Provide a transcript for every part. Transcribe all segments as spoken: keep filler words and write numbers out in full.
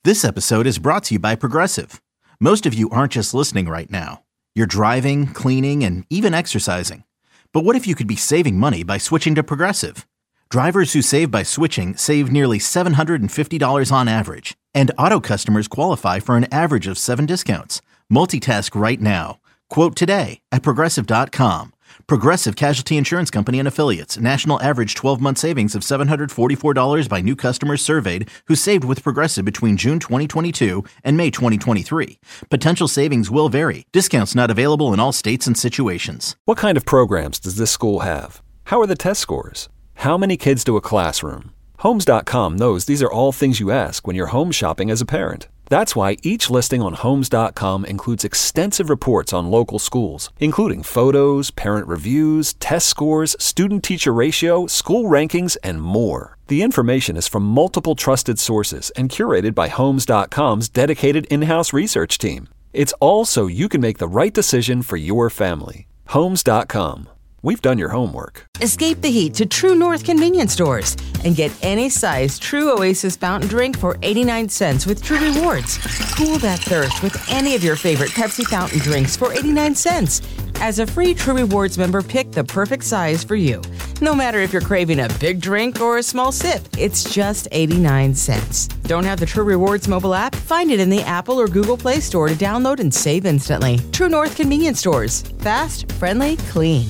This episode is brought to you by Progressive. Most of you aren't just listening right now. You're driving, cleaning, and even exercising. But what if you could be saving money by switching to Progressive? Drivers who save by switching save nearly seven hundred fifty dollars on average. And auto customers qualify for an average of seven discounts. Multitask right now. Quote today at Progressive dot com. Progressive Casualty Insurance Company and Affiliates. National average twelve-month savings of seven hundred forty-four dollars by new customers surveyed who saved with Progressive between June twenty twenty-two and May twenty twenty-three. Potential savings will vary. Discounts not available in all states and situations. What kind of programs does this school have? How are the test scores? How many kids do a classroom? Homes dot com knows these are all things you ask when you're home shopping as a parent. That's why each listing on Homes dot com includes extensive reports on local schools, including photos, parent reviews, test scores, student-teacher ratio, school rankings, and more. The information is from multiple trusted sources and curated by Homes dot com's dedicated in-house research team. It's all so you can make the right decision for your family. Homes dot com. We've done your homework. Escape the heat to True North convenience stores and get any size True Oasis fountain drink for eighty-nine cents with True Rewards. Cool that thirst with any of your favorite Pepsi fountain drinks for eighty-nine cents. As a free True Rewards member, pick the perfect size for you. No matter if you're craving a big drink or a small sip, it's just eighty-nine cents. Don't have the True Rewards mobile app? Find it in the Apple or Google Play Store to download and save instantly. True North convenience stores. Fast, friendly, clean.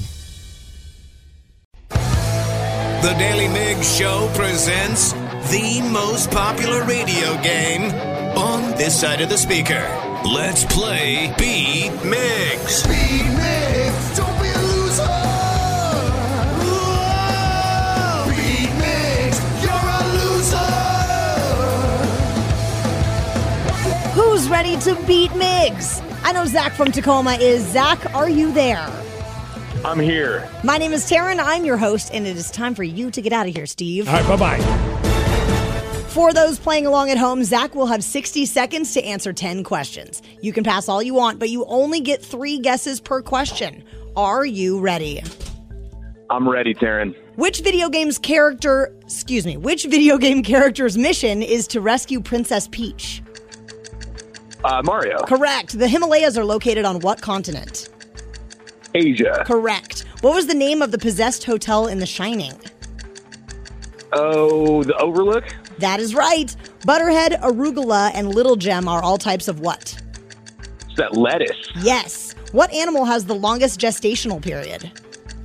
The Daily Migs Show presents the most popular radio game on this side of the speaker. Let's play Beat Migs. Beat Migs, don't be a loser. Whoa. Beat Migs, you're a loser. Who's ready to beat Migs? I know Zach from Tacoma is. Zach, are you there? I'm here. My name is Taryn. I'm your host, and it is time for you to get out of here, Steve. All right, bye-bye. For those playing along at home, Zach will have sixty seconds to answer ten questions. You can pass all you want, but you only get three guesses per question. Are you ready? I'm ready, Taryn. Which video game's character, excuse me, which video game character's mission is to rescue Princess Peach? Uh, Mario. Correct. The Himalayas are located on what continent? Asia. Correct. What was the name of the possessed hotel in The Shining? Oh, the Overlook? That is right. Butterhead, arugula, and little gem are all types of what? Is that lettuce? Yes. What animal has the longest gestational period?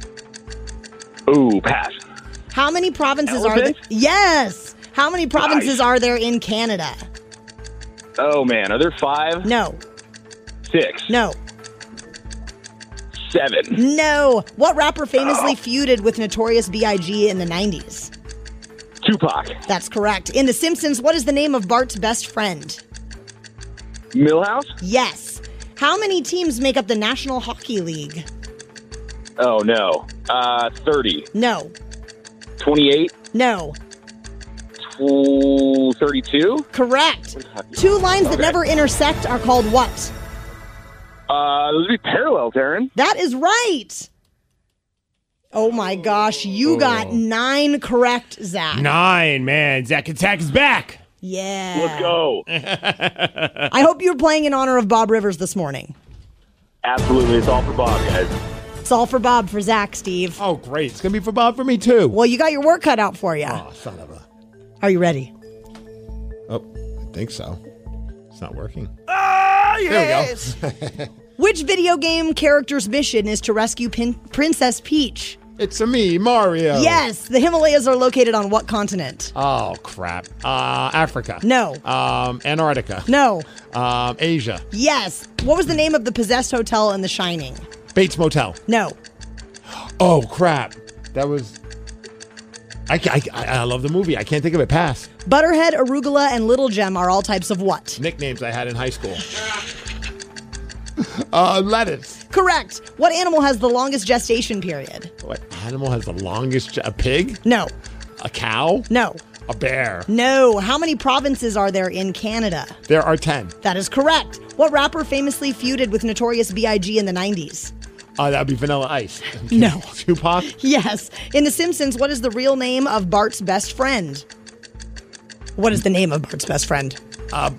Ooh, pass. How many provinces Elephant? are there? Yes. How many provinces Nice. are there in Canada? Oh, man. Are there five? No. Six? No. Seven? No. What rapper famously Oh. feuded with Notorious B I G in the nineties? Tupac? That's correct. In The Simpsons, what is the name of Bart's best friend? Millhouse? Yes. How many teams make up the National Hockey League? Oh, no. Uh, thirty. No. twenty-eight? No. Tw- thirty-two? Correct. Two lines that Okay. never intersect are called what? Uh, those would be parallel, Taryn. That is right. Oh my gosh, you got nine correct, Zach. Nine, man. Zach Attack is back. Yeah. Let's go. I hope you were playing in honor of Bob Rivers this morning. Absolutely. It's all for Bob, guys. It's all for Bob, for Zach, Steve. Oh, great. It's going to be for Bob for me, too. Well, you got your work cut out for you. Oh, son of a... Are you ready? Oh, I think so. It's not working. Ah, yes! There we go. Which video game character's mission is to rescue Pin- Princess Peach? It's a me, Mario. Yes. The Himalayas are located on what continent? Oh, crap. Uh, Africa. No. Um, Antarctica. No. Um, Asia. Yes. What was the name of the possessed hotel in The Shining? Bates Motel. No. Oh, crap. That was... I, I, I love the movie. I can't think of it. Pass. Butterhead, arugula, and little gem are all types of what? Nicknames I had in high school. uh, lettuce. Correct. What animal has the longest gestation period? What animal has the longest... Ge- a pig? No. A cow? No. A bear? No. How many provinces are there in Canada? There are ten. That is correct. What rapper famously feuded with Notorious B I G in the nineties? Uh, that would be Vanilla Ice. No. Tupac? Yes. In The Simpsons, what is the real name of Bart's best friend? What is the name of Bart's best friend? Uh,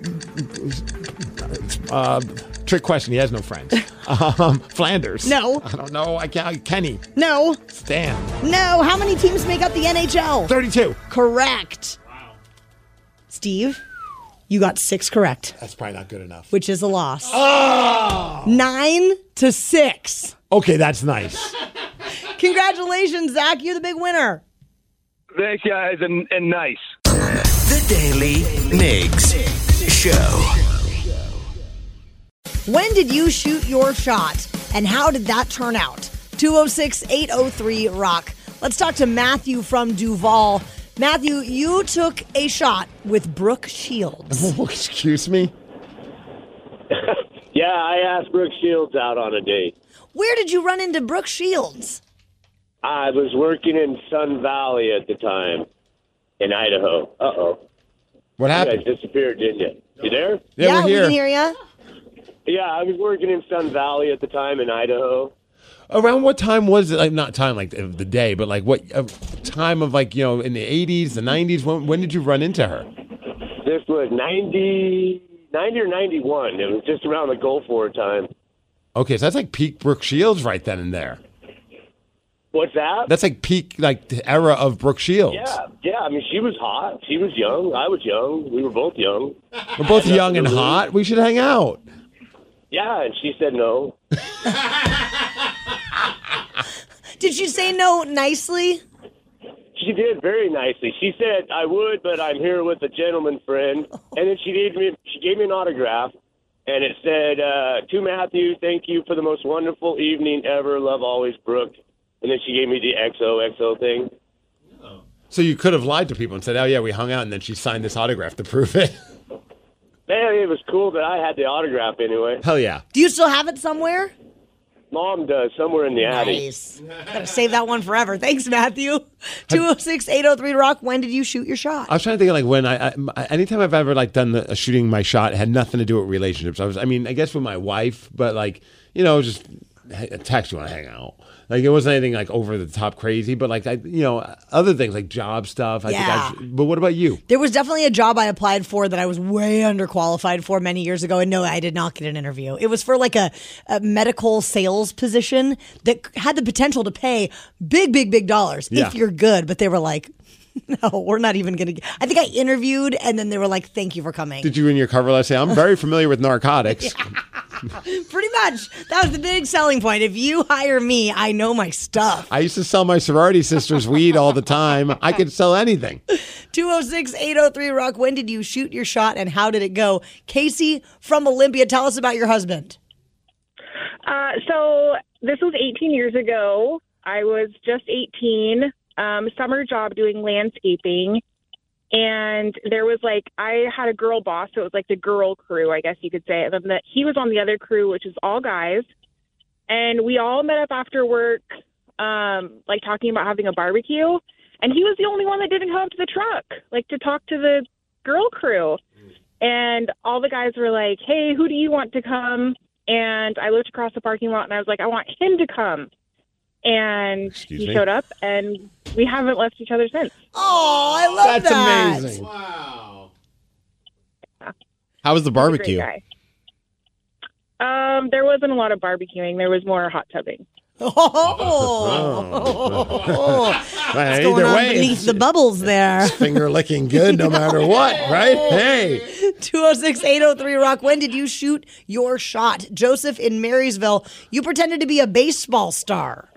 uh, trick question. He has no friends. Um, Flanders. No. I don't know. I can't. Kenny. No. Stan. No. How many teams make up the N H L? thirty-two. Correct. Wow. Steve, you got six correct, That's probably not good enough. which is a loss. Oh! Nine to six. Okay, that's nice. Congratulations, Zach. You're the big winner. Thanks, guys, and, and nice. The Daily Migs Show. When did you shoot your shot, and how did that turn out? two oh six, eight oh three, rock. Let's talk to Matthew from Duval. Matthew, you took a shot with Brooke Shields. Oh, excuse me? Yeah, I asked Brooke Shields out on a date. Where did you run into Brooke Shields? I was working in Sun Valley at the time in Idaho. Uh-oh. What You happened? guys disappeared, didn't you? You there? Yeah, yeah we're we here. can hear you. Yeah, I was working in Sun Valley at the time in Idaho. Around what time was it? Like, not time like the, the day, but like what uh, time of like, you know, in the eighties, the nineties? When, when did you run into her? This was ninety, ninety or ninety-one. It was just around the Gulf War time. Okay, so that's like peak Brooke Shields right then and there. What's that? That's like peak, like the era of Brooke Shields. Yeah, yeah. I mean, she was hot. She was young. I was young. We were both young. We're both Yeah, young and absolutely. hot. We should hang out. Yeah, and she said no. Did she say no nicely? She did very nicely. She said, I would, but I'm here with a gentleman friend. And then she gave me she gave me an autograph, and it said, uh, to Matthew, thank you for the most wonderful evening ever. Love always, Brooke. And then she gave me the X O X O thing. So you could have lied to people and said, oh, yeah, we hung out, and then she signed this autograph to prove it. Man, it was cool that I had the autograph anyway. Hell yeah. Do you still have it somewhere? Mom does, somewhere in the attic. Nice. Gotta save that one forever. Thanks, Matthew. two oh six, eight oh three, rock. When did you shoot your shot? I was trying to think of like when I, I anytime I've ever like done the, uh, shooting my shot, it had nothing to do with relationships. I was, I mean, I guess with my wife, but like, you know, just a text, you want to hang out. Like it wasn't anything like over the top crazy, but like I, you know, other things like job stuff. I Yeah. think I. But what about you? There was definitely a job I applied for that I was way underqualified for many years ago, and no, I did not get an interview. It was for like a, a medical sales position that had the potential to pay big, big, big dollars Yeah. if you're good, but they were like, no, we're not even going to. I think I interviewed, and then they were like, thank you for coming. Did you in your cover letter say, I'm very familiar with narcotics? Pretty much. That was the big selling point. If you hire me, I know my stuff. I used to sell my sorority sisters weed all the time. I could sell anything. two oh six, eight oh three, rock. When did you shoot your shot, and how did it go? Casey from Olympia, tell us about your husband. Uh, so this was eighteen years ago. I was just eighteen, um, summer job doing landscaping. And there was like, I had a girl boss, so it was like the girl crew, I guess you could say. And then the, he was on the other crew, which is all guys. And we all met up after work, um, like talking about having a barbecue. And he was the only one that didn't come up to the truck, like to talk to the girl crew. And all the guys were like, hey, who do you want to come? And I looked across the parking lot and I was like, I want him to come. And Excuse he me? showed up, and we haven't left each other since. Oh, I love That's that. amazing. Wow. How was the He's a barbecue? great guy. Um, there wasn't a lot of barbecuing. There was more hot tubbing. Oh, what's Well, going either on way, beneath it's the bubbles there? finger licking good no matter what, right? Hey. two oh six, eight oh three, rock. When did you shoot your shot? Joseph in Marysville, you pretended to be a baseball star.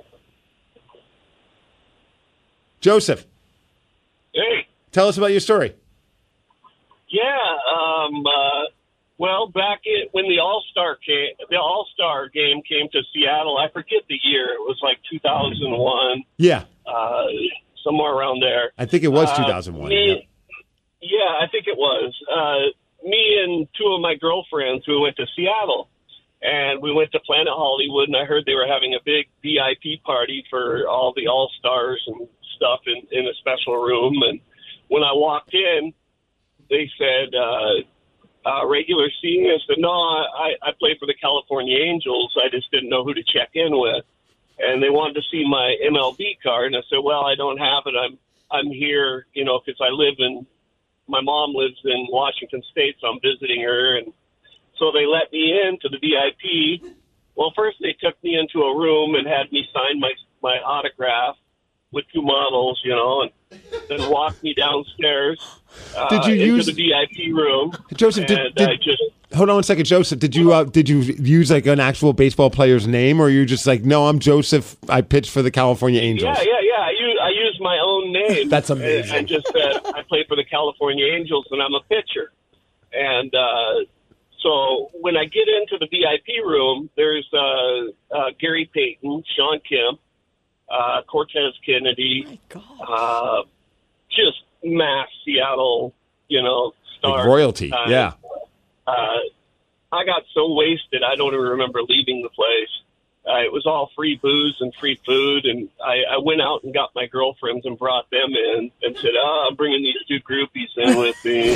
Joseph, Hey, tell us about your story. yeah. Um, uh, well, back in, when the All Star came, the All Star game came to Seattle. I forget the year. It was like two thousand one, Yeah, uh, somewhere around there. I think it was Uh, two thousand one. me- Yeah, I think it was. Uh, me and two of my girlfriends, we went to Seattle, and we went to Planet Hollywood, and I heard they were having a big V I P party for all the All Stars and stuff in, in a special room. And when I walked in, they said, uh, uh, regular seating. I said, no, I, I play for the California Angels. I just didn't know who to check in with. And they wanted to see my M L B card. And I said, well, I don't have it. I'm I'm here, you know, because I live in my mom lives in Washington State, so I'm visiting her, and so they let me into the V I P. Well, first they took me into a room and had me sign my my autograph with two models, you know, and then walked me downstairs uh, Did you into use- the V I P room. Joseph, did, and did I just hold on one second, Joseph. Did you uh, did you use like an actual baseball player's name, or you just like, no, I'm Joseph. I pitched for the California Angels. yeah, yeah, yeah. I use I use my own name. That's amazing. I, I just said I play for the California Angels and I'm a pitcher, and uh, so when I get into the V I P room, there's uh, uh, Gary Payton, Sean Kemp, uh, Cortez Kennedy, uh, just mass Seattle, you know, stars. Like royalty. Uh, Yeah. Uh, I got so wasted, I don't even remember leaving the place. Uh, it was all free booze and free food, and I, I went out and got my girlfriends and brought them in and said, oh, I'm bringing these two groupies in with me.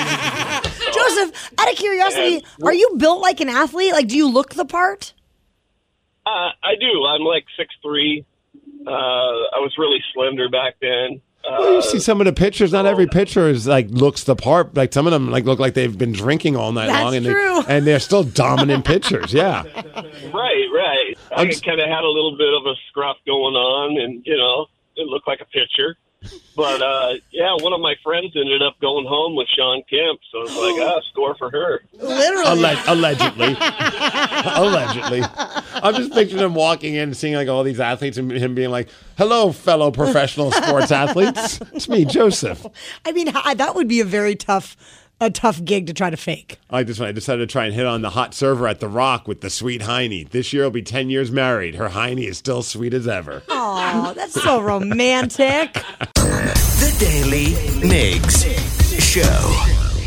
Joseph, out of curiosity, And- are you built like an athlete? Like, do you look the part? Uh, I do. I'm like six three. Uh, I was really slender back then. Uh, Well, you see some of the pictures. Not every picture is like looks the part. Like some of them like look like they've been drinking all night That's long, and true. they, and they're still dominant pictures. Yeah. Right, right. I I'm s- kind of had a little bit of a scruff going on, and, you know, it looked like a pitcher. But, uh, yeah, one of my friends ended up going home with Sean Kemp, so it's like, ah, score for her. Literally. Alleg- allegedly. Allegedly. I'm just picturing him walking in and seeing like all these athletes and him being like, hello, fellow professional sports athletes. It's me, Joseph. I mean, I- that would be a very tough, a tough gig to try to fake. I just I decided to try and hit on the hot server at The Rock with the sweet Heine. This year will be ten years married. Her Heine is still sweet as ever. Oh, that's so romantic. The Daily Migs Show.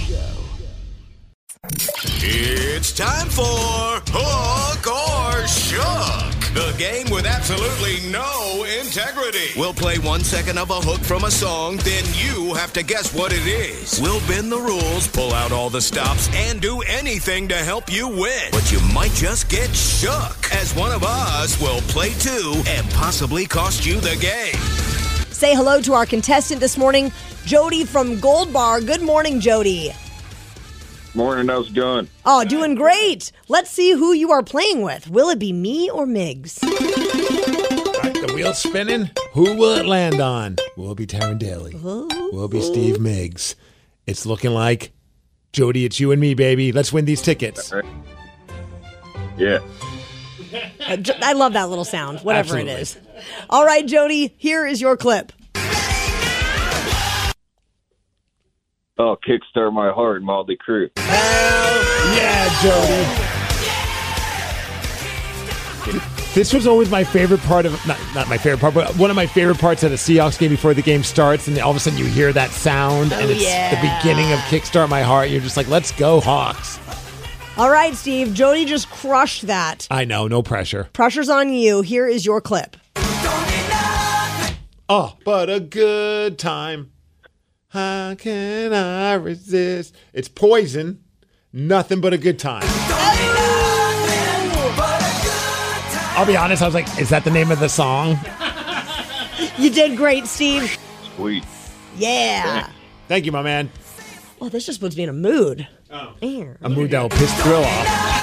It's time for Hook or Shook, the game with absolutely no integrity. We'll play one second of a hook from a song, then you have to guess what it is. We'll bend the rules, pull out all the stops, and do anything to help you win. But you might just get shook, as one of us will play too and possibly cost you the game. Say hello to our contestant this morning, Jody from Gold Bar. Good morning, Jody. Morning, how's it going? Oh, doing great. Let's see who you are playing with. Will it be me or Migs? All right, the wheel's spinning. Who will it land on? Will it be Taryn Daly? Will it be Steve Miggs? It's looking like, Jody, it's you and me, baby. Let's win these tickets. Yeah. Uh, J- I love that little sound, whatever Absolutely. it is. All right, Jody, here is your clip. Oh, Kickstart My Heart, Motley Crue. Yeah, Jody. This was always my favorite part of, not, not my favorite part, but one of my favorite parts of the Seahawks game before the game starts, and all of a sudden you hear that sound, and Oh, it's yeah. the beginning of Kickstart My Heart. You're just like, let's go, Hawks. All right, Steve, Jody just crushed that. I know, no pressure. Pressure's on you. Here is your clip. Oh, but a good time. How can I resist? It's Poison. Nothing but a good time. I'll be honest, I was like, is that the name of the song? You did great, Steve. Sweet. Yeah. Thank you, my man. Oh, this just puts me in a mood. Oh. Man. A mood that will piss Thrill off.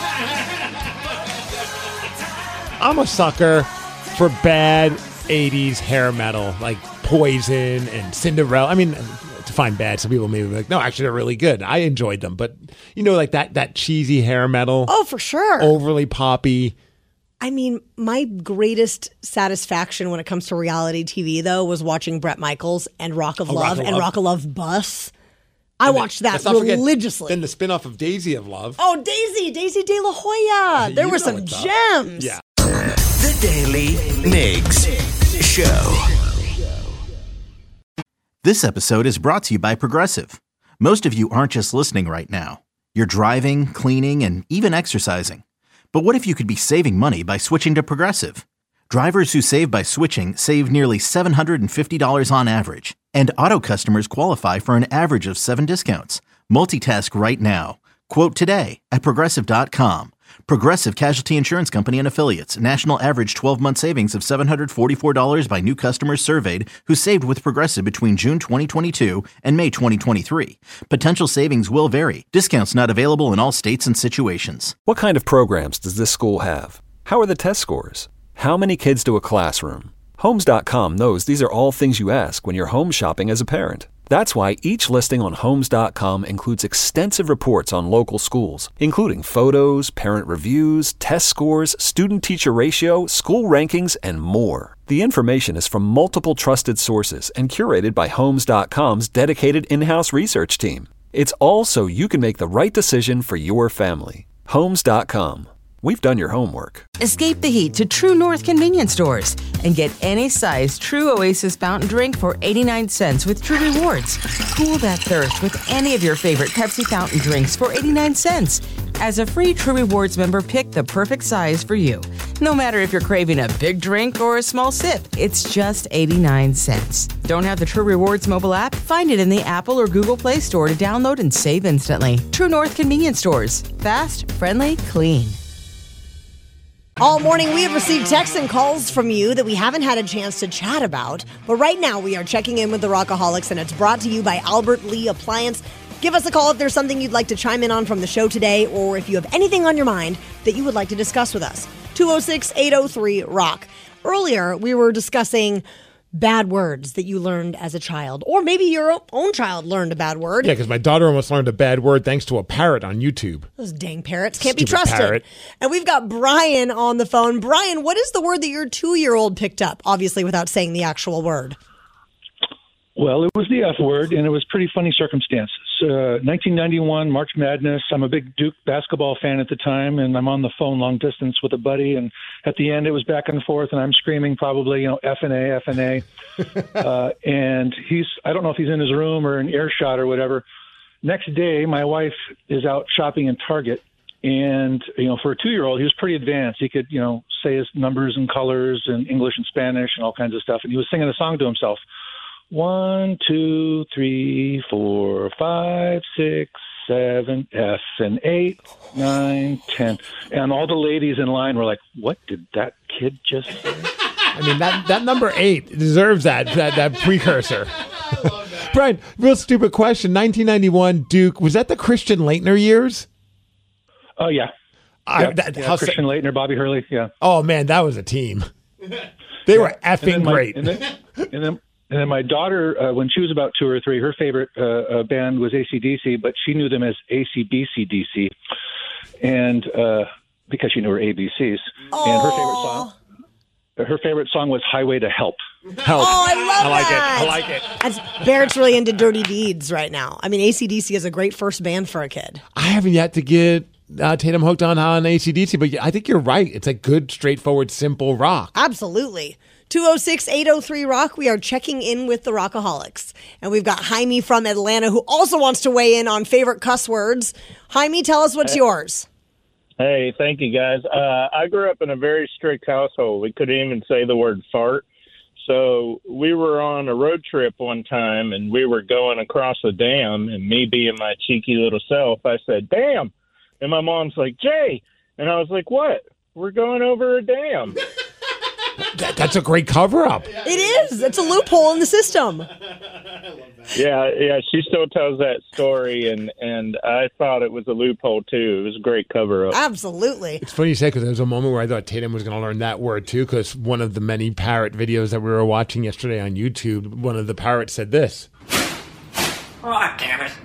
I'm a sucker for bad eighties hair metal, like Poison and Cinderella. I mean, to find bad, some people may be like, no, actually, they're really good. I enjoyed them. But, you know, like that that cheesy hair metal. Oh, for sure. Overly poppy. I mean, my greatest satisfaction when it comes to reality T V, though, was watching Bret Michaels and Rock of Oh, Rock Love of and Love. Rock of Love Bus. I And watched that let's not forget religiously. Then the spinoff of Daisy of Love. Oh, Daisy, Daisy De La Hoya. There You were know some what's up. gems. Yeah. The Daily Migs Show. This episode is brought to you by Progressive. Most of you aren't just listening right now. You're driving, cleaning, and even exercising. But what if you could be saving money by switching to Progressive? Drivers who save by switching save nearly seven hundred fifty dollars on average. And auto customers qualify for an average of seven discounts. Multitask right now. Quote today at Progressive dot com. Progressive Casualty Insurance Company and Affiliates. National average twelve-month savings of seven hundred forty-four dollars by new customers surveyed who saved with Progressive between June twenty twenty-two and May twenty twenty-three. Potential savings will vary. Discounts not available in all states and situations. What kind of programs does this school have? How are the test scores? How many kids do a classroom? Homes dot com knows these are all things you ask when you're home shopping as a parent. That's why each listing on Homes dot com includes extensive reports on local schools, including photos, parent reviews, test scores, student-teacher ratio, school rankings, and more. The information is from multiple trusted sources and curated by Homes dot com's dedicated in-house research team. It's all so you can make the right decision for your family. Homes dot com. We've done your homework. Escape the heat to True North convenience stores and get any size True Oasis fountain drink for eighty-nine cents with True Rewards. Cool that thirst with any of your favorite Pepsi fountain drinks for eighty-nine cents. As a free True Rewards member, pick the perfect size for you. No matter if you're craving a big drink or a small sip, it's just eighty-nine cents. Don't have the True Rewards mobile app? Find it in the Apple or Google Play Store to download and save instantly. True North convenience stores. Fast, friendly, clean. All morning, we have received texts and calls from you that we haven't had a chance to chat about. But right now, we are checking in with the Rockaholics, and it's brought to you by Albert Lee Appliance. Give us a call if there's something you'd like to chime in on from the show today, or if you have anything on your mind that you would like to discuss with us. two oh six, eight oh three, rock. Earlier, we were discussing bad words that you learned as a child, or maybe your own child learned a bad word. Yeah, because my daughter almost learned a bad word thanks to a parrot on YouTube. Those dang parrots can't be Stupid trusted. parrot. And we've got Brian on the phone. Brian, what is the word that your two-year-old picked up, obviously without saying the actual word? Well, it was the F word, and it was pretty funny circumstances. Uh, nineteen ninety-one, March Madness. I'm a big Duke basketball fan at the time, and I'm on the phone long distance with a buddy, and at the end it was back and forth, and I'm screaming probably, you know, F and A, F and A. uh, and he's, I don't know if he's in his room or in earshot or whatever. Next day, my wife is out shopping in Target, and, you know, for a two-year-old, he was pretty advanced. He could, you know, say his numbers and colors and English and Spanish and all kinds of stuff, and he was singing a song to himself. One, two, three, four, five, six, seven, F and eight, nine, ten. And all the ladies in line were like, what did that kid just say? I mean, that, that number eight deserves that that, that precursor. That. Brian, real stupid question. nineteen ninety-one, Duke, was that the Christian Laettner years? Oh, yeah. I, yeah, that, yeah how Christian sa- Laettner, Bobby Hurley, yeah. Oh, man, that was a team. They yeah. were effing my, great. And then, and then And then my daughter, uh, when she was about two or three, her favorite uh, uh, band was A C D C, but she knew them as A C B C D C, and uh, because she knew her A B Cs. Aww. And her favorite song, her favorite song was "Highway to Help." Help! Oh, I love I like that. it. I like it. That's, Barrett's really into Dirty Deeds right now. I mean, A C D C is a great first band for a kid. I haven't yet to get uh, Tatum hooked on on A C D C, but I think you're right. It's a good, straightforward, simple rock. Absolutely. two oh six, eight oh three, rock. We are checking in with the Rockaholics. And we've got Jaime from Atlanta who also wants to weigh in on favorite cuss words. Jaime, tell us what's yours. Hey, thank you, guys. Uh, I grew up in a very strict household. We couldn't even say the word fart. So we were on a road trip one time, and we were going across a dam, and me being my cheeky little self, I said, damn. And my mom's like, Jay. And I was like, what? We're going over a dam. That, that's a great cover-up. It is. It's a loophole in the system. Yeah, yeah. She still tells that story, and, and I thought it was a loophole, too. It was a great cover-up. Absolutely. It's funny you say, because there was a moment where I thought Tatum was going to learn that word, too, because one of the many parrot videos that we were watching yesterday on YouTube, one of the parrots said this. Oh, damn it.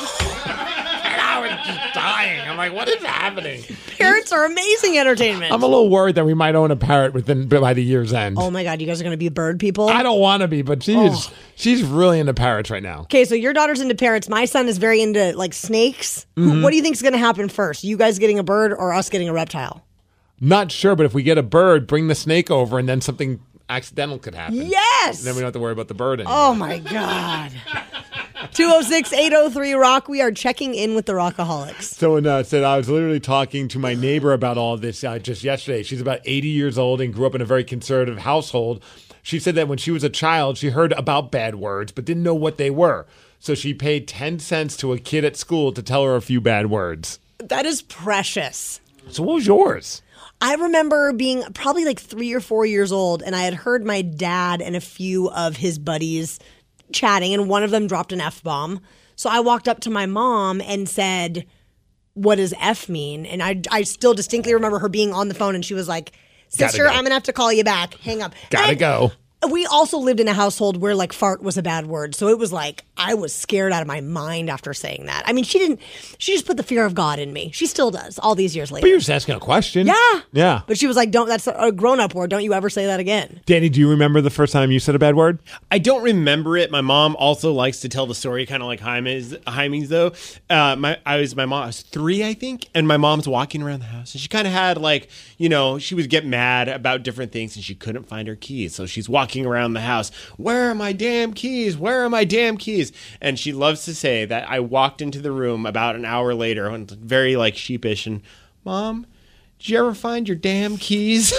And I was just dying. I'm like, what is happening? Parrots are amazing entertainment. I'm a little worried that we might own a parrot within by the year's end. Oh, my God. You guys are going to be bird people? I don't want to be, but she Oh. is, she's really into parrots right now. Okay, so your daughter's into parrots. My son is very into, like, snakes. Who- Mhm. What do you think is going to happen first? You guys getting a bird or us getting a reptile? Not sure, but if we get a bird, bring the snake over, and then something accidental could happen. Yes! And then we don't have to worry about the bird anymore. Oh, my God. two oh six, eight oh three, rock. We are checking in with the Rockaholics. Someone uh, said, I was literally talking to my neighbor about all of this uh, just yesterday. She's about eighty years old and grew up in a very conservative household. She said that when she was a child, she heard about bad words, but didn't know what they were. So she paid ten cents to a kid at school to tell her a few bad words. That is precious. So what was yours? I remember being probably like three or four years old, and I had heard my dad and a few of his buddies chatting, and one of them dropped an F-bomb. So I walked up to my mom and said, what does F mean? And I, I still distinctly remember her being on the phone, and she was like, sister, I'm going to have to call you back. Hang up. Gotta and go. We also lived in a household where like fart was a bad word. So it was like I was scared out of my mind after saying that. I mean, she didn't, she just put the fear of God in me. She still does all these years later. But you're just asking a question. Yeah. Yeah. But she was like, don't, that's a grown up word. Don't you ever say that again. Danny, do you remember the first time you said a bad word? I don't remember it. My mom also likes to tell the story kind of like Jaime's, Jaime's though. Uh, my, I was, my mom, I was three, I think. And my mom's walking around the house and she kind of had like, you know, she would get mad about different things and she couldn't find her keys. So she's walking around the house. Where are my damn keys? Where are my damn keys? And she loves to say that I walked into the room about an hour later and very like sheepish and, Mom, did you ever find your damn keys?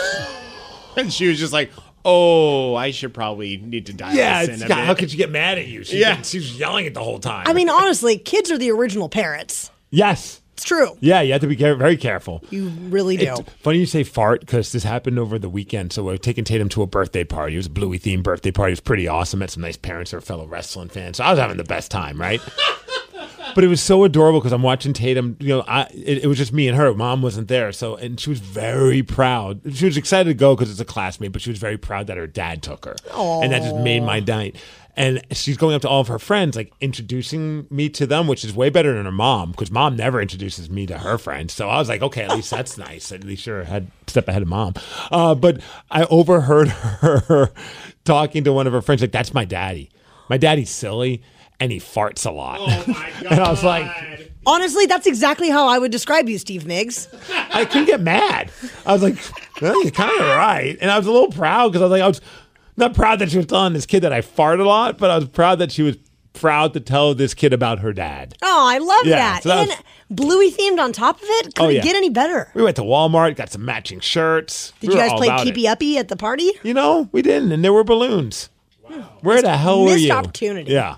And she was just like, oh, I should probably need to dial Yeah, this in it's, a God, bit. how could you get mad at you? She, Yeah. she was yelling it the whole time. I mean, honestly, kids are the original parents. Yes. It's true. Yeah, you have to be care- very careful. You really do. It's funny you say fart because this happened over the weekend. So we're taking Tatum to a birthday party. It was a Bluey themed birthday party. It was pretty awesome. Met some nice parents. They're fellow wrestling fans. So I was having the best time, right? But it was so adorable because I'm watching Tatum. You know, I, it, it was just me and her. Mom wasn't there, so and she was very proud. She was excited to go because it's a classmate, but she was very proud that her dad took her, Aww. and that just made my night. And she's going up to all of her friends, like introducing me to them, which is way better than her mom because mom never introduces me to her friends. So I was like, okay, at least that's nice. At least you're a step ahead of mom. Uh, but I overheard her talking to one of her friends, like, that's my daddy. My daddy's silly and he farts a lot. Oh my God. And I was like, honestly, that's exactly how I would describe you, Steve Miggs. I couldn't get mad. I was like, well, you're kind of right. And I was a little proud because I was like, I was not proud that she was telling this kid that I fart a lot, but I was proud that she was proud to tell this kid about her dad. Oh, I love Yeah, that. so that And was- Bluey themed on top of it? Couldn't Oh, yeah. get any better. We went to Walmart, got some matching shirts. Did We you were guys all play about it. Keepy Uppy at the party? You know, we didn't, and there were balloons. Where the hell were missed you? opportunity. Yeah.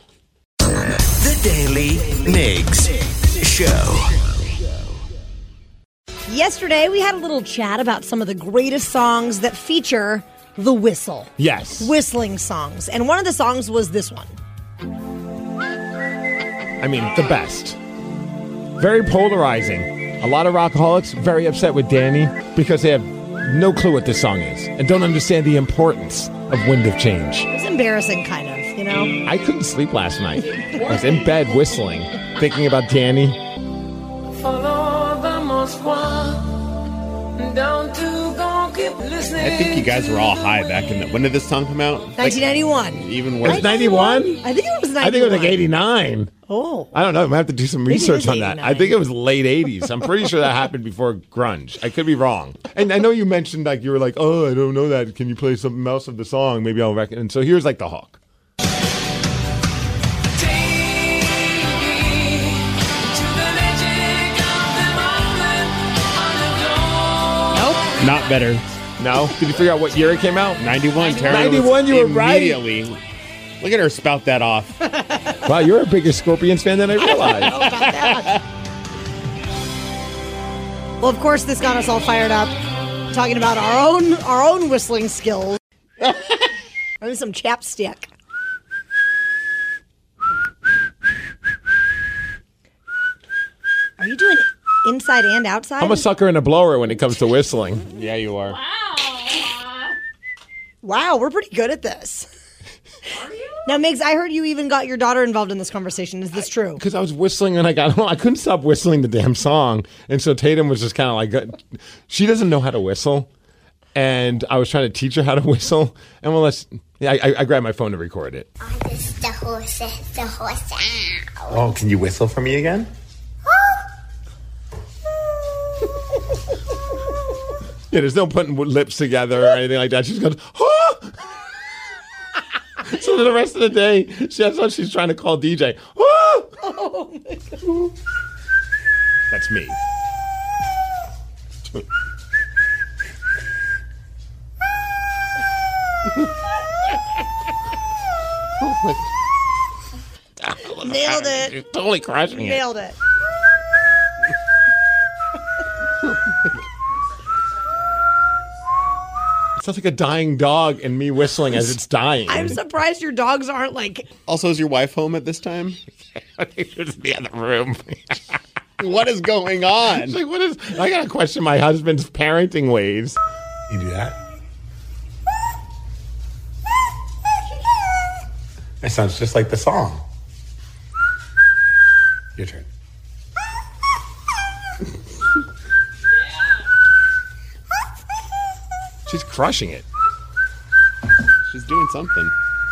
The Daily Migs Show. Yesterday, we had a little chat about some of the greatest songs that feature the whistle. Yes. Whistling songs. And one of the songs was this one. I mean, the best. Very polarizing. A lot of rockaholics very upset with Danny because they have no clue what this song is and don't understand the importance of Wind of Change. It's embarrassing, kind of, you know? I couldn't sleep last night. I was in bed whistling, thinking about Danny. Follow the most one. Don't you go keep listening. I think you guys were all high back in the. When did this song come out? nineteen ninety-one. Like, even It worse. was ninety-one? I think it was ninety-one. I think it was like eighty-nine. Oh. I don't know. I might have to do some Maybe it research is on that. I eighty-nine. think it was late eighties. I'm pretty sure that happened before grunge. I could be wrong. And I know you mentioned like you were like, oh, I don't know that. Can you play something else of the song? Maybe I'll reckon. And so here's like the hook. Nope. Not better. No? Did you figure out what year it came out? ninety-one. Tara ninety-one, was you were right. Immediately. Look at her spout that off. Wow, you're a bigger Scorpions fan than I realized. Well, of course, this got us all fired up, talking about our own our own whistling skills. I need some chapstick. Are you doing inside and outside? I'm a sucker and a blower when it comes to whistling. Yeah, you are. Wow, we're pretty good at this. Are you? Now, Migs, I heard you even got your daughter involved in this conversation. Is this true? Because I was whistling and I got home. I couldn't stop whistling the damn song. And so Tatum was just kind of like, she doesn't know how to whistle. And I was trying to teach her how to whistle. And well, let's, yeah, I, I grabbed my phone to record it. The horse, the horse. Oh, can you whistle for me again? Yeah, there's no putting lips together or anything like that. She just goes, oh! So the rest of the day, she, that's what she's trying to call D J. Oh! Oh my God. That's me. Nailed it. You're totally crushing it. Nailed it. Sounds like a dying dog and me whistling as it's dying. I'm surprised your dogs aren't like. Also, is your wife home at this time? She's in the other room. What is going on? It's like, what is? I gotta question my husband's parenting ways. You do that? That sounds just like the song. Your turn. She's crushing it. She's doing something.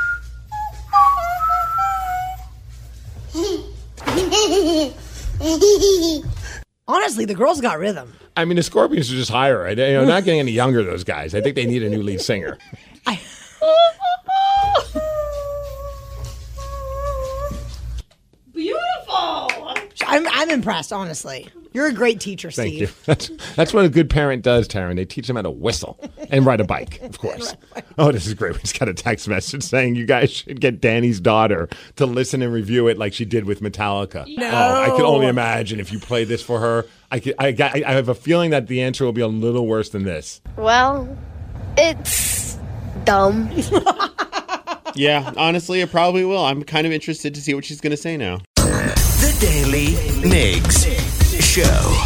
Honestly, the girl's got rhythm. I mean, the Scorpions are just higher. Right? They're not getting any younger, those guys. I think they need a new lead singer. I... Beautiful. I'm, I'm impressed, honestly. You're a great teacher, Thank Steve. you. That's, that's what a good parent does, Taryn. They teach them how to whistle and ride a bike, of course. Oh, this is great. We just got a text message saying you guys should get Danny's daughter to listen and review it like she did with Metallica. No. Oh, I can only imagine if you play this for her. I, could, I, got, I have a feeling that the answer will be a little worse than this. Well, it's dumb. Yeah, honestly, it probably will. I'm kind of interested to see what she's going to say now. The Daily Migs Show.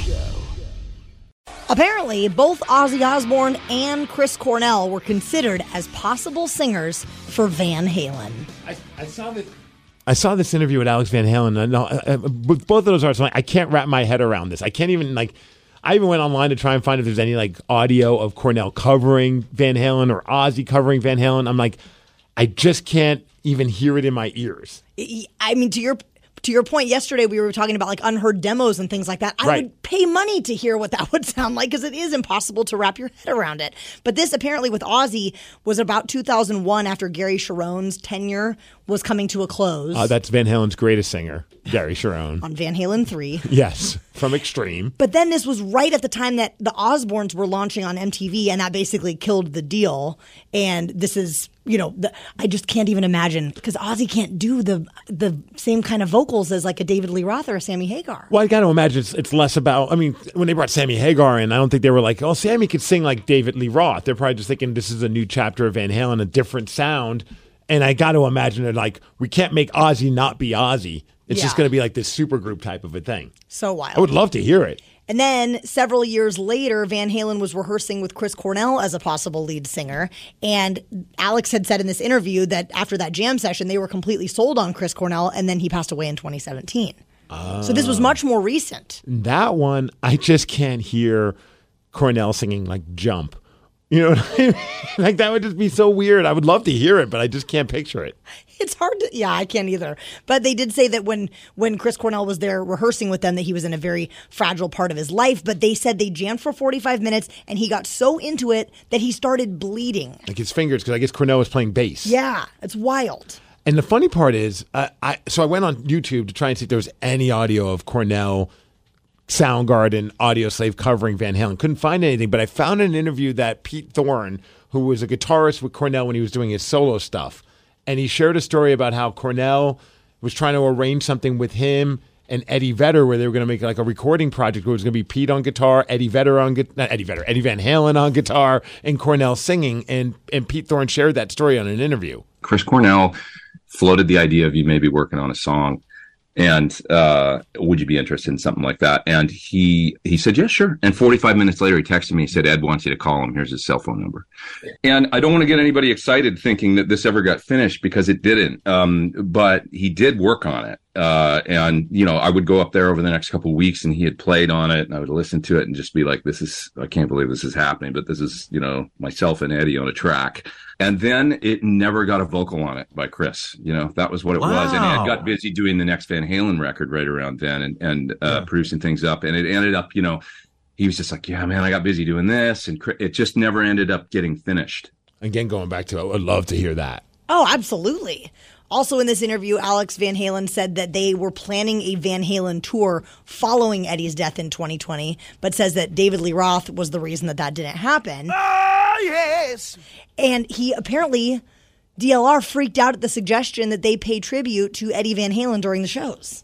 Apparently, both Ozzy Osbourne and Chris Cornell were considered as possible singers for Van Halen. I, I saw this. I saw this interview with Alex Van Halen. And, uh, uh, with both of those artists, like, I can't wrap my head around this. I can't even like. I even went online to try and find if there's any like audio of Cornell covering Van Halen or Ozzy covering Van Halen. I'm like, I just can't even hear it in my ears. I mean, to your to your point yesterday, we were talking about like unheard demos and things like that. I Right. would pay money to hear what that would sound like because it is impossible to wrap your head around it. But this apparently with Ozzy was about two thousand one after Gary Sharon's tenure was coming to a close. Uh, that's Van Halen's greatest singer, Gary Sharon. On Van Halen three. Yes, from Extreme. But then this was right at the time that the Osbournes were launching on M T V, and that basically killed the deal. And this is, you know, the, I just can't even imagine because Ozzy can't do the the same kind of vocals as like a David Lee Roth or a Sammy Hagar. Well, I got to imagine it's, it's less about, I mean, when they brought Sammy Hagar in, I don't think they were like, oh, Sammy could sing like David Lee Roth. They're probably just thinking this is a new chapter of Van Halen, a different sound. And I got to imagine that like, we can't make Ozzy not be Ozzy. It's Yeah. just going to be like this supergroup type of a thing. So wild. I would love to hear it. And then several years later, Van Halen was rehearsing with Chris Cornell as a possible lead singer. And Alex had said in this interview that after that jam session, they were completely sold on Chris Cornell, and then he passed away in twenty seventeen. So this was much more recent. That one, I just can't hear Cornell singing like Jump. You know what I mean? Like that would just be so weird. I would love to hear it, but I just can't picture it. It's hard to, yeah, I can't either. But they did say that when, when Chris Cornell was there rehearsing with them, that he was in a very fragile part of his life. But they said they jammed for forty-five minutes, and he got so into it that he started bleeding. Like his fingers, because I guess Cornell was playing bass. Yeah, it's wild. And the funny part is, uh, I so I went on YouTube to try and see if there was any audio of Cornell, Soundgarden, Audioslave covering Van Halen. Couldn't find anything, but I found an interview that Pete Thorne, who was a guitarist with Cornell when he was doing his solo stuff, and he shared a story about how Cornell was trying to arrange something with him and Eddie Vedder where they were going to make like a recording project where it was going to be Pete on guitar, Eddie Vedder on guitar, not Eddie Vedder, Eddie Van Halen on guitar, and Cornell singing. And, and Pete Thorne shared that story on an interview. Chris Cornell floated the idea of you maybe working on a song. And uh, would you be interested in something like that? And he he said, yeah, sure. And forty-five minutes later, he texted me. He said, Ed wants you to call him. Here's his cell phone number. And I don't want to get anybody excited thinking that this ever got finished because it didn't. Um, but he did work on it. Uh, and, you know, I would go up there over the next couple of weeks and he had played on it and I would listen to it and just be like, this is, I can't believe this is happening, but this is, you know, myself and Eddie on a track. And then it never got a vocal on it by Chris. You know, that was what it Wow. was. And Ed got busy doing the next Van Halen record right around then and, and uh, Yeah. producing things up. And it ended up, you know, he was just like, yeah, man, I got busy doing this. And Chris- it just never ended up getting finished. Again, going back to, I would love to hear that. Oh, absolutely. Also in this interview, Alex Van Halen said that they were planning a Van Halen tour following Eddie's death in twenty twenty, but says that David Lee Roth was the reason that that didn't happen. Ah, yes. And he apparently, D L R freaked out at the suggestion that they pay tribute to Eddie Van Halen during the shows.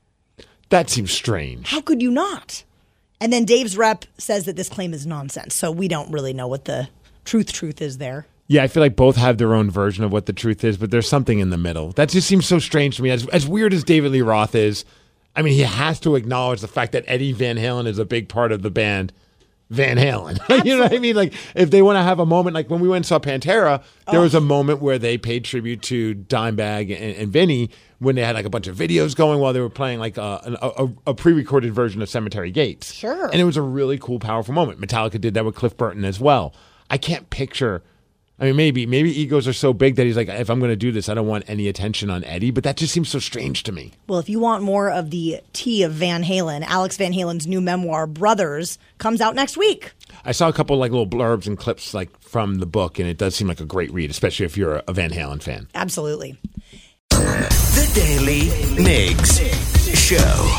That seems strange. How could you not? And then Dave's rep says that this claim is nonsense, so we don't really know what the truth truth is there. Yeah, I feel like both have their own version of what the truth is, but there's something in the middle. That just seems so strange to me. As, as weird as David Lee Roth is, I mean, he has to acknowledge the fact that Eddie Van Halen is a big part of the band Van Halen. You know what I mean? Like, if they want to have a moment, like when we went and saw Pantera, there Oh. was a moment where they paid tribute to Dimebag and, and Vinny when they had like a bunch of videos going while they were playing like a, a, a, a pre-recorded version of Cemetery Gates. Sure. And it was a really cool, powerful moment. Metallica did that with Cliff Burton as well. I can't picture... I mean, maybe maybe egos are so big that he's like, if I'm going to do this, I don't want any attention on Eddie. But that just seems so strange to me. Well, if you want more of the tea of Van Halen, Alex Van Halen's new memoir, Brothers, comes out next week. I saw a couple like little blurbs and clips like from the book, and it does seem like a great read, especially if you're a Van Halen fan. Absolutely. The Daily Migs Show.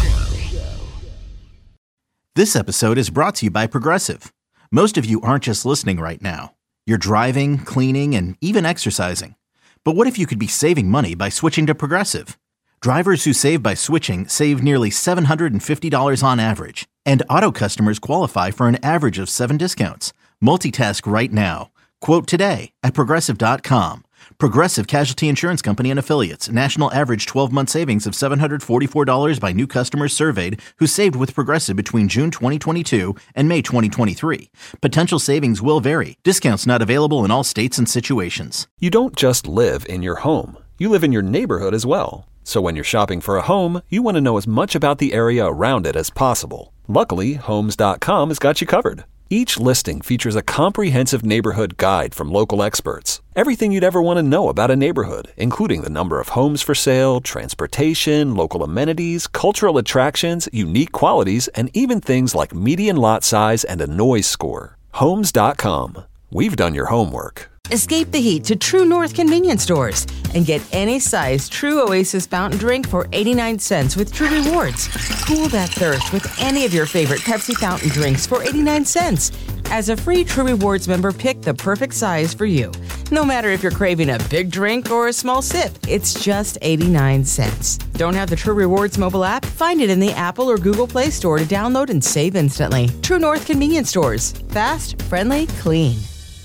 This episode is brought to you by Progressive. Most of you aren't just listening right now. You're driving, cleaning, and even exercising. But what if you could be saving money by switching to Progressive? Drivers who save by switching save nearly seven hundred fifty dollars on average. And auto customers qualify for an average of seven discounts. Multitask right now. Quote today at Progressive dot com. Progressive Casualty Insurance Company and Affiliates. National average twelve-month savings of seven hundred forty-four dollars by new customers surveyed who saved with Progressive between June twenty twenty-two and May twenty twenty-three. Potential savings will vary. Discounts not available in all states and situations. You don't just live in your home. You live in your neighborhood as well. So when you're shopping for a home, you want to know as much about the area around it as possible. Luckily, Homes dot com has got you covered. Each listing features a comprehensive neighborhood guide from local experts. Everything you'd ever want to know about a neighborhood, including the number of homes for sale, transportation, local amenities, cultural attractions, unique qualities, and even things like median lot size and a noise score. Homes dot com. We've done your homework. Escape the heat to True North convenience stores and get any size True Oasis fountain drink for eighty-nine cents with True Rewards. Cool that thirst with any of your favorite Pepsi fountain drinks for eighty-nine cents. As a free True Rewards member, pick the perfect size for you. No matter if you're craving a big drink or a small sip, it's just eighty-nine cents. Don't have the True Rewards mobile app? Find it in the Apple or Google Play Store to download and save instantly. True North convenience stores. Fast, friendly, clean.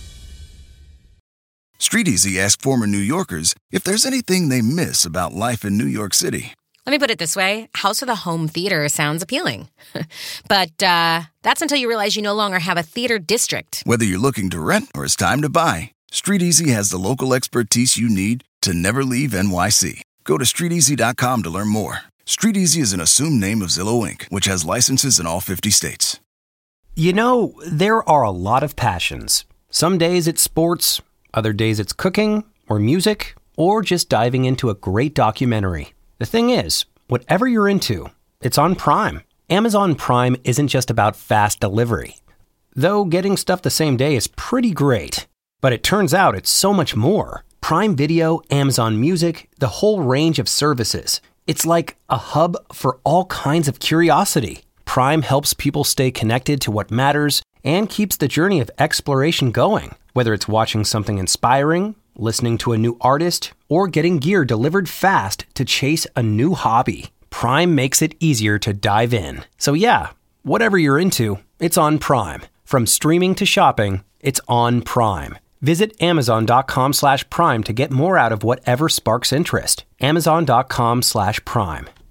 StreetEasy asked former New Yorkers if there's anything they miss about life in New York City. Let me put it this way. House with a home theater sounds appealing. But uh, that's until you realize you no longer have a theater district. Whether you're looking to rent or it's time to buy, StreetEasy has the local expertise you need to never leave N Y C. Go to street easy dot com to learn more. StreetEasy is an assumed name of Zillow Incorporated, which has licenses in all fifty states. You know, there are a lot of passions. Some days it's sports. Other days it's cooking, or music, or just diving into a great documentary. The thing is, whatever you're into, it's on Prime. Amazon Prime isn't just about fast delivery. Though getting stuff the same day is pretty great. But it turns out it's so much more. Prime Video, Amazon Music, the whole range of services. It's like a hub for all kinds of curiosity. Prime helps people stay connected to what matters and keeps the journey of exploration going. Whether it's watching something inspiring, listening to a new artist, or getting gear delivered fast to chase a new hobby, Prime makes it easier to dive in. So yeah, whatever you're into, it's on Prime. From streaming to shopping, it's on Prime. Visit amazon dot com slash prime to get more out of whatever sparks interest. amazon dot com slash prime.